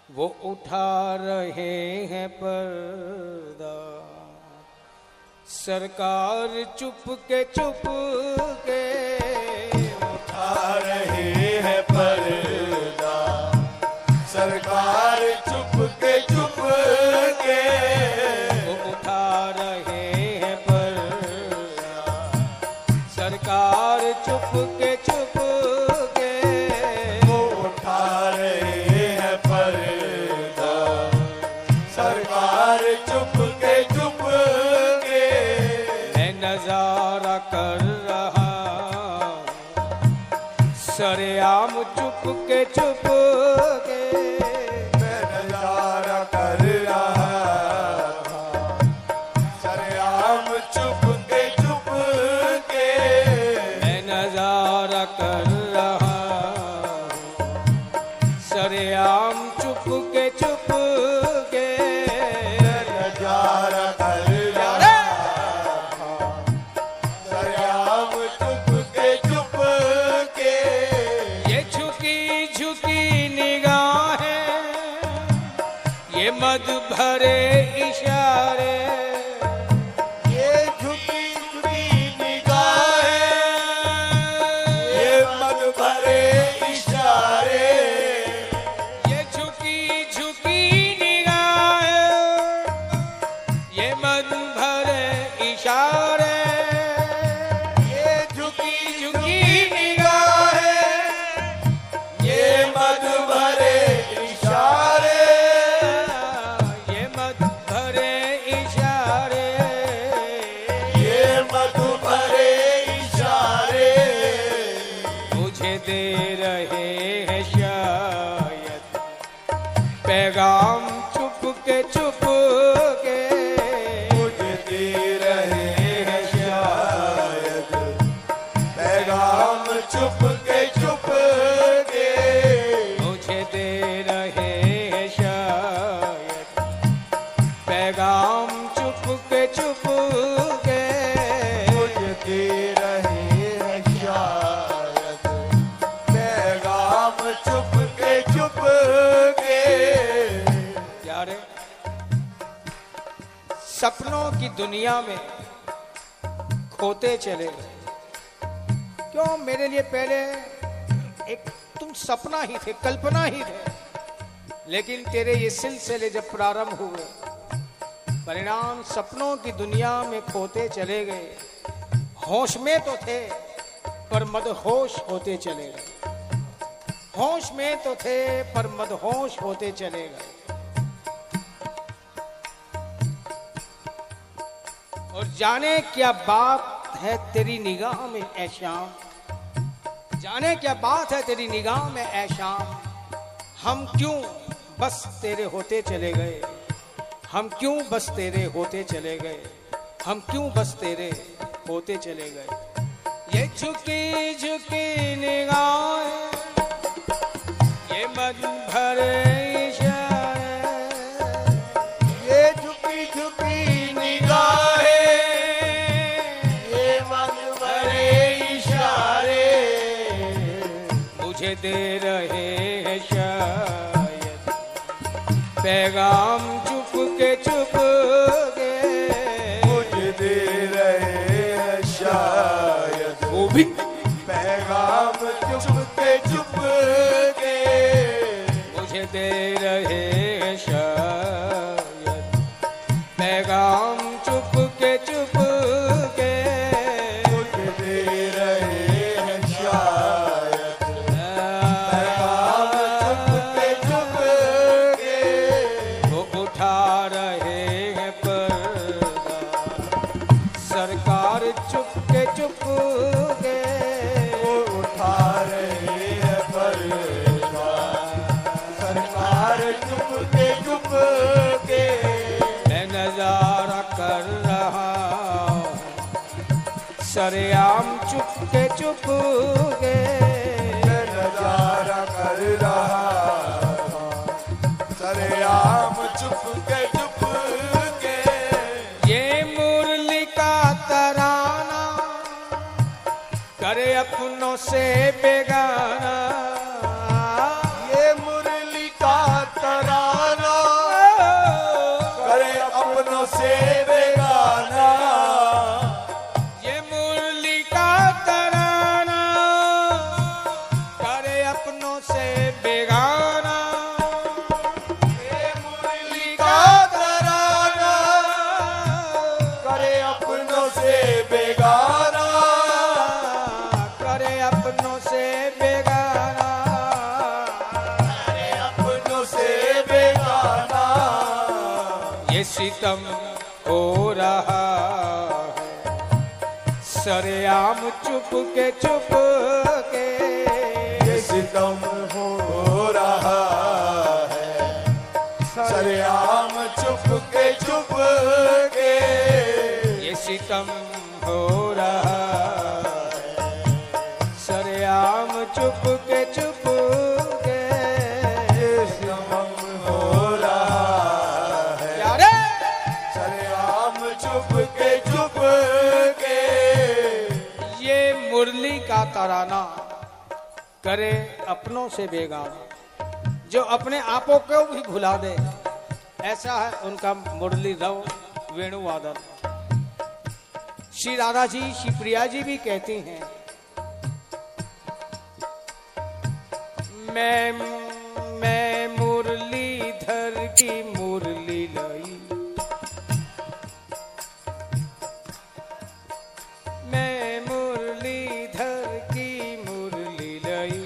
वो उठा रहे हैं पर्दा, सरकार चुप के उठा रहे हैं पर्दा, सरकार चुप के वो उठा रहे हैं पर्दा, सरकार चुप के वो उठा रहे हैं पर्दा, सरकार चुप के मैं नजारा कर रहा सरेआम चुप के मैं नजारा कर रहा था, सरेआम चुप के मैं नजारा कर रहा सरेआम चुप के नजारा कर रहा था, सरेआम चुप के ये झुकी झुकी निगाहें, ये मद भरे इशारे, ये झुकी झुकी निगाहें, ये मद भरे इशारे, ये झुकी झुकी निगाहें, ये मद भरे इशारे, ये झुकी झुकी निगाहें, ये मद भरे इशारे, ये मद भरे इशारे, ये मद भरे इशारे, मुझे दे रहे हैं शायद पैगाम चुप के मुझे दे रहे हैं शायद पैगाम चुप के मुझे दे रहे हैं शायद पैगाम चुप के मुझे दे रहे हैं शायद पैगाम चुप के यारे सपनों की दुनिया में खोते चले गए। क्यों मेरे लिए पहले एक तुम सपना ही थे, कल्पना ही थे, लेकिन तेरे ये सिलसिले जब प्रारंभ हुए परिणाम सपनों की दुनिया में खोते चले गए। होश में तो थे पर मदहोश होते चले गए, होश में तो थे पर मदहोश होते चले गए। और जाने क्या बात है तेरी निगाह में ऐ शाम, जाने क्या बात है तेरी निगाह में ऐ शाम, हम क्यों बस तेरे होते चले गए, हम क्यों बस तेरे होते चले गए, हम क्यों बस तेरे होते चले गए। ये झुकी झुकी निगाहें, ये मन भरे इशारे, ये झुकी झुकी निगाहें, ये मन भरे इशारे, मुझे दे रहे हैं शायद पैगाम चुप के मुझे दे रहे हैं शायद वो भी पैगाम चुप के मुझे दे रहे हैं शायद पैगाम चुप के मुझे दे रहे हैं शायद पैगाम चुप के वो उठा रहे हैं पर्दा, सरकार चुप के वो उठा रहे हैं पर्दा, सरकार चुप के मैं नजारा कर रहा सरेआम चुप के मैं नजारा कर रहा था, सरेआम चुप के ये मुरली का तराना करे अपनों से बेगाना, ये मुरली का तराना सितम हो रहा है सरेआम चुप के ये सितम हो रहा है सरेआम चुप के ये सितम हो रहा है सरेआम चुप के ये सितम हो रहा है यारे सरेआम चुप के ये मुरली का तराना करे अपनों से बेगाना, जो अपने आपों को भी भुला दे, ऐसा है उनका मुरली रव वेणुवादन। श्री राधा जी, श्री प्रिया जी भी कहती हैं, मैं मुरलीधर की मुरली लाई, मैं मुरलीधर की मुरली लाई,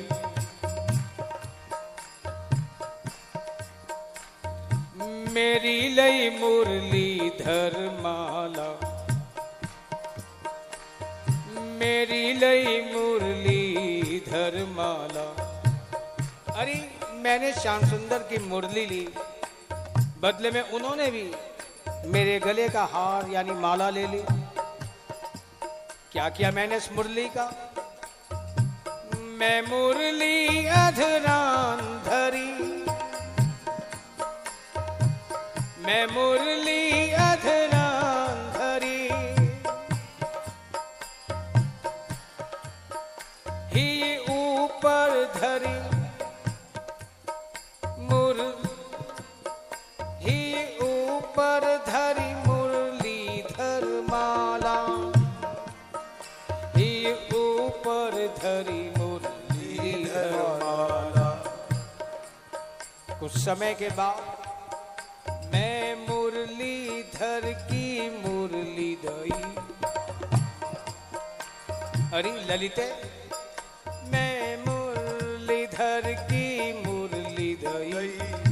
मेरी लई मुरलीधर माला, मेरी लई मुरलीधर माला। अरे मैंने श्याम सुंदर की मुरली ली, बदले में उन्होंने भी मेरे गले का हार यानी माला ले ली। क्या किया मैंने इस मुरली का? मैं मुरली अधरान धरी, मैं मुरली अधरान धरी, ही ऊपर धरी ही ऊपर धरी मुरलीधर माला, ही ऊपर धरी मुरलीधर माला। कुछ समय के बाद मैं मुरलीधर की मुरली दई, अरे ललिते, मैं मुरलीधर की मुरली दई,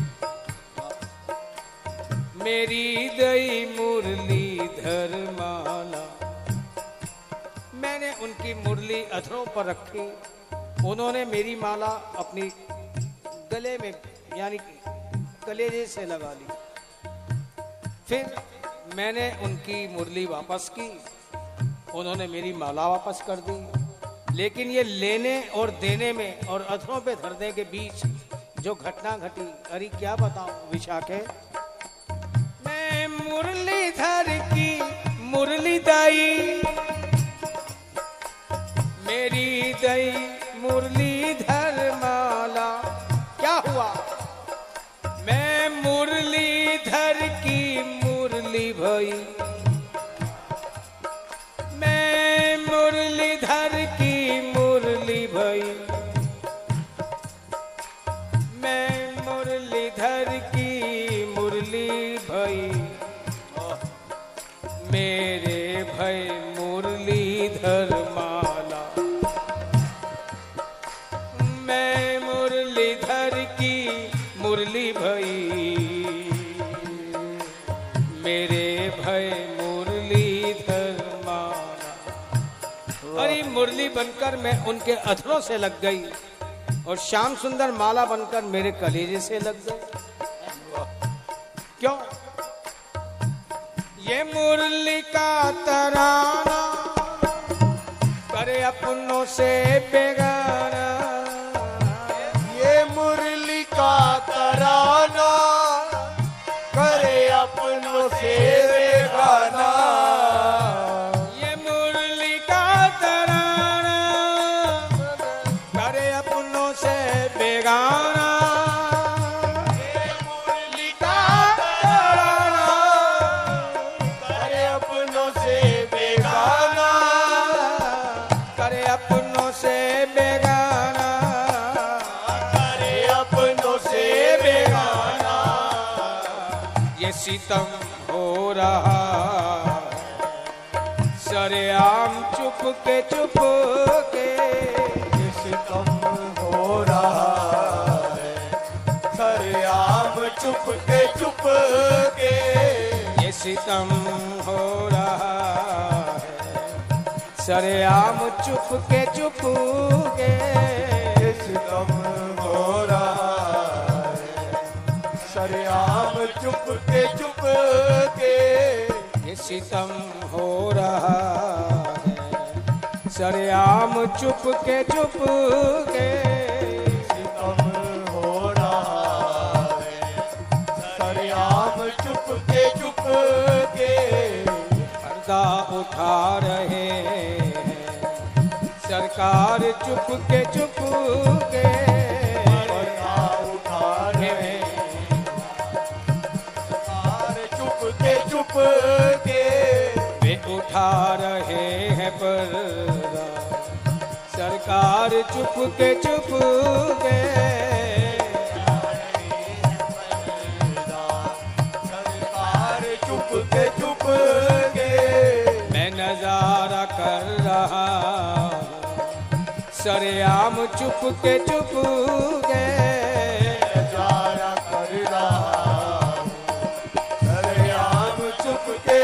मेरी दई मुरलीधर माला। मैंने उनकी मुरली अधरों पर रखी, उन्होंने मेरी माला अपनी गले में यानी कलेजे से लगा ली। फिर मैंने उनकी मुरली वापस की, उन्होंने मेरी माला वापस कर दी। लेकिन ये लेने और देने में और अधरों पे धरने के बीच जो घटना घटी, अरे क्या बताऊं विशाखे। मैं मुरलीधर की मुरली दई, मेरी दई मुरलीधर माला। क्या हुआ? मैं मुरलीधर की मुरली भई, मैं मुरलीधर की मुरली भई, मैं मुरलीधर की मुरली भई, मेरे भय मुरलीधर माला। मैं मुरलीधर की मुरली भई, मेरे भय मुरलीधर माला। अरे मुरली बनकर मैं उनके अधरों से लग गई और श्याम सुंदर माला बनकर मेरे कलेजे से लग गई। क्यों? ये मुरली का तराना करे अपनों से बेगाना, ये मुरली का तराना करे अपनों से बेगाना, ये मुरली का तराना करे अपनों से बेगाना, ये मुरली का तराना करे अपनों से बेगाना, करे अपनों से बेगाना, करे अपनों से बेगाना। ये सितम हो रहा सरेआम चुप के ये सितम हो रहा है सरेआम चुप के सितम हो रहा है सरेआम चुप के सितम हो रहा है सरेआम चुप के ये सितम हो रहा है सरेआम चुप के सितम हो रहा है सरेआम चुप के पर्दा उठा रहे हैं सरकार चुप के पर्दा उठा रहे सरकार चुप के वे उठा रहे हैं पर्दा सरकार चुप के सरकार चुप के मैं नजारा कर रहा सरेआम चुप के नजारा कर रहा सरेआम चुप के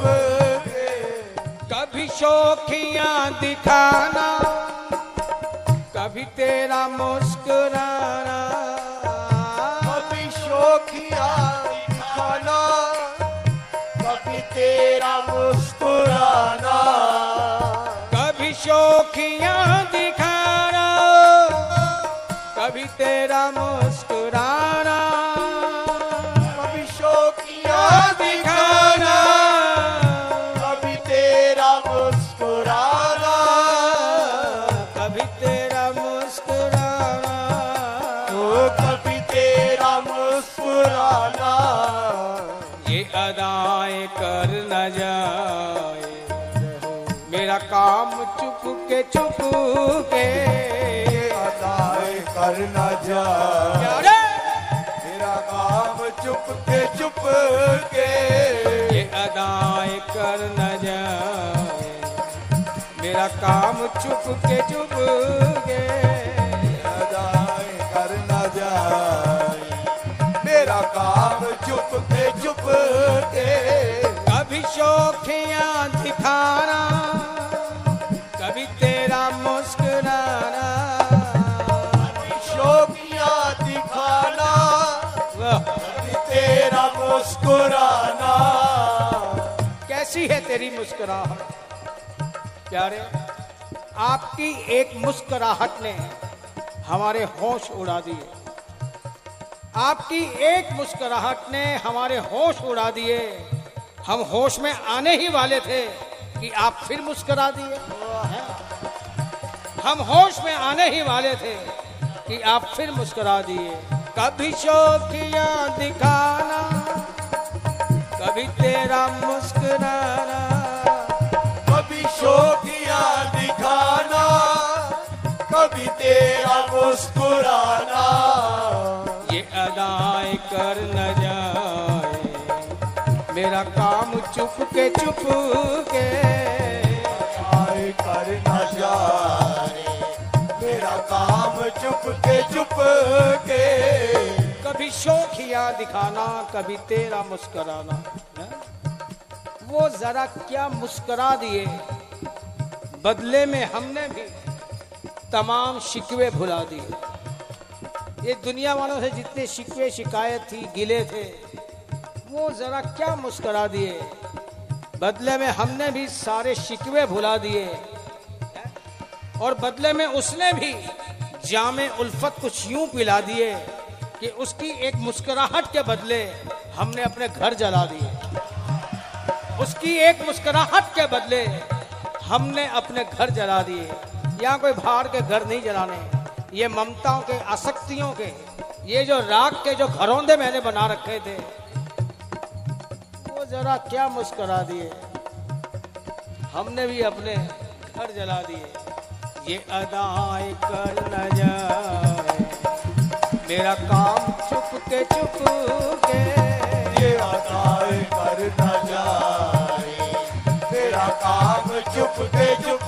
कभी शौखियां दिखाना कभी तेरा मुस्कुराना कभी शौखिया दिखाना कभी तेरा मुस्कुराना कभी शौखियां दिखाना कभी तेरा मुस्कुराना कभी शौखिया दिखाना कभी तेरा मुस्कुराना कभी तेरा मुस्कुराना ओ कभी तेरा मुस्कुराना ये अदाएं कर न जाए मेरा काम चुप के अदाए करना जाए प्यारे मेरा काम चुप के ये अदाएं कर न जाए मेरा काम चुप के अदाए करना जाए मेरा काम चुप के कभी शौखियां दिखाना कभी तेरा मुस्कुराना शौकिया दिखाना वाह, कभी तेरा मुस्कुराना कैसी है तेरी मुस्कुराहट प्यारे आपकी एक मुस्कुराहट ने हमारे होश उड़ा दिए आपकी एक मुस्कुराहट ने हमारे होश उड़ा दिए हम होश में आने ही वाले थे कि आप फिर मुस्कुरा दिए हम होश में आने ही वाले थे कि आप फिर मुस्कुरा दिए कभी शौकियां दिखाना कभी तेरा मुस्कुराना कभी शौकिया दिखाना कभी तेरा मुस्कुराना ये अदाएं कर न जाए मेरा काम चुप के आए करना जाए मेरा काम चुप के कभी शौकिया दिखाना कभी तेरा मुस्कुराना है? वो जरा क्या मुस्कुरा दिए बदले में हमने भी तमाम शिकवे भुला दिए ये दुनिया वालों से जितने शिकवे शिकायत थी गिले थे वो जरा क्या मुस्कुरा दिए बदले में हमने भी सारे शिकवे भुला दिए और बदले में उसने भी जामे उल्फत कुछ यूं पिला दिए कि उसकी एक मुस्कुराहट के बदले हमने अपने घर जला दिए उसकी एक मुस्कुराहट के बदले हमने अपने घर जला दिए यहाँ कोई बाहर के घर नहीं जलाने ये ममताओं के आसक्तियों के ये जो राग के जो घरौंदे मैंने बना रखे थे वो जरा क्या मुस्कुरा दिए हमने भी अपने घर जला दिए ये अदाएं कर न जाए मेरा काम चुप के ये अदाएं कर न जाए मेरा काम चुप के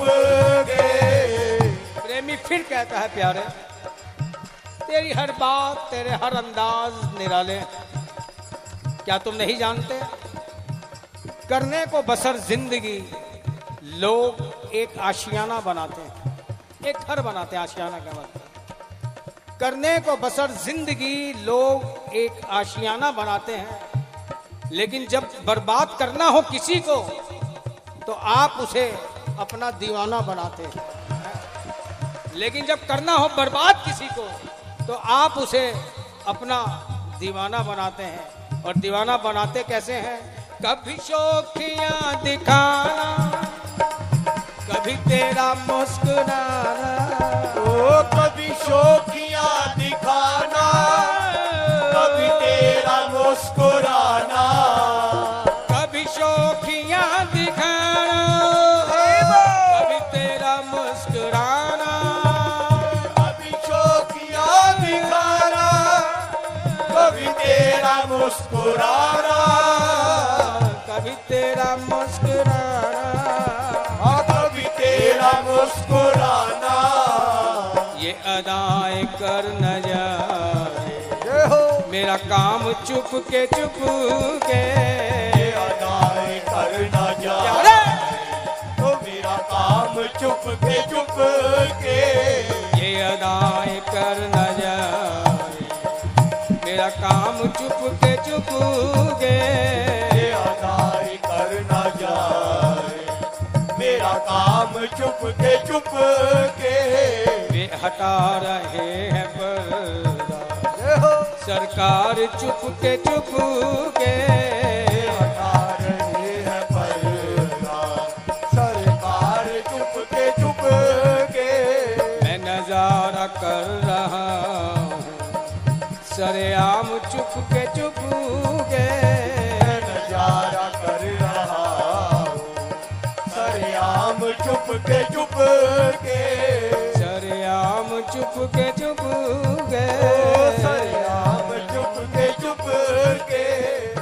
प्रेमी फिर कहता है प्यारे तेरी हर बात तेरे हर अंदाज निराले क्या तुम नहीं जानते करने को बसर जिंदगी लोग एक आशियाना बनाते हैं, एक घर बनाते हैं। आशियाना का मतलब करने को बसर जिंदगी लोग एक आशियाना बनाते हैं, लेकिन जब बर्बाद करना हो किसी को तो आप उसे अपना दीवाना बनाते हैं। लेकिन जब करना हो बर्बाद किसी को तो आप उसे अपना दीवाना बनाते हैं। और दीवाना बनाते कैसे हैं? कभी शौकियां दिखाना, कभी तेरा मुस्कुराना, ओ कभी शौकियां दिखाना, कभी तेरा मुस्कुराना, कभी शौकियां दिखाना, कभी तेरा मुस्कुराना, कभी शौकियां दिखाना, कभी तेरा मुस्कुराना, कभी तेरा मुस्कुराना, कभी तेरा मुस्कुराना। ये अदाएं कर न जाए जय हो। मेरा काम चुप के ये अदाएं कर न जाए तो मेरा काम चुप के ये अदाएं कर न जाए मेरा काम चुप के ये अदाएं कर न जाए मेरा काम चुप के वे हटा रहे हैं पर्दा, जय हो। सरकार चुप के हटा रहे हैं पर्दा, सरकार चुप के मैं नजारा कर रहा हूँ सरेआम चुप के नजारा कर रहा हूँ सरेआम चुप के सरेआम चुप के सरेआम चुप के